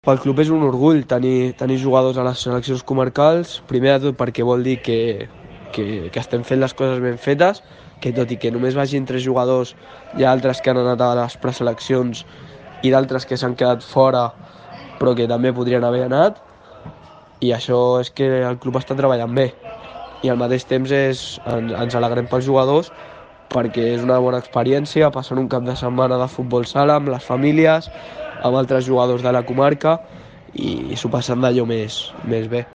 Pel club és un orgull tenir jugadors a les seleccions comarcals, primer de tot perquè vol dir que estem fent les coses ben fetes, que tot i que només vagin 3 jugadors, hi ha altres que han anat a les preseleccions i d'altres que s'han quedat fora però que també podrien haver anat, i això és que el club està treballant bé. I al mateix temps ens alegrem pels jugadors perquè és una bona experiència, passant un cap de setmana de futbol sala amb les famílies, amb altres jugadors de la comarca, i s'ho passen d'allò més bé.